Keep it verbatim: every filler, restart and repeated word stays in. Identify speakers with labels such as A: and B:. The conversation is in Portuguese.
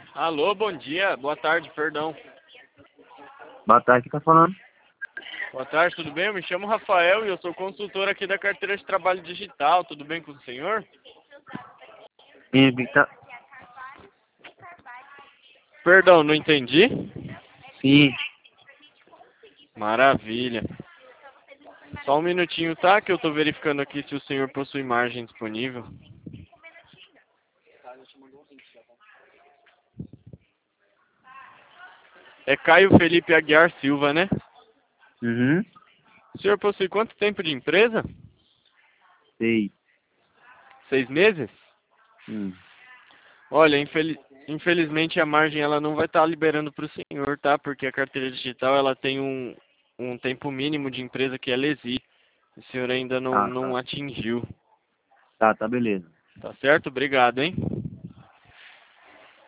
A: Alô, bom dia, boa tarde, perdão.
B: Boa tarde, quem tá falando?
A: Boa tarde, tudo bem? Eu me chamo Rafael e eu sou consultor aqui da carteira de trabalho digital. Tudo bem com o senhor?
B: Sim, quem tá...
A: Perdão, não entendi?
B: Sim,
A: Maravilha. Só um minutinho, tá? Que eu tô verificando aqui se o senhor possui margem disponível. É Caio Felipe Aguiar Silva, né?
B: uhum,
A: O senhor possui quanto tempo de empresa?
B: sei.
A: Seis meses?
B: Hum.
A: Olha, infeliz... infelizmente a margem ela não vai estar liberando para o senhor, tá? Porque a carteira digital ela tem um, um tempo mínimo de empresa que ela exige. O senhor ainda não,
B: Tá,
A: não
B: tá.
A: atingiu.
B: Tá, tá, beleza.
A: Tá certo? Obrigado, hein?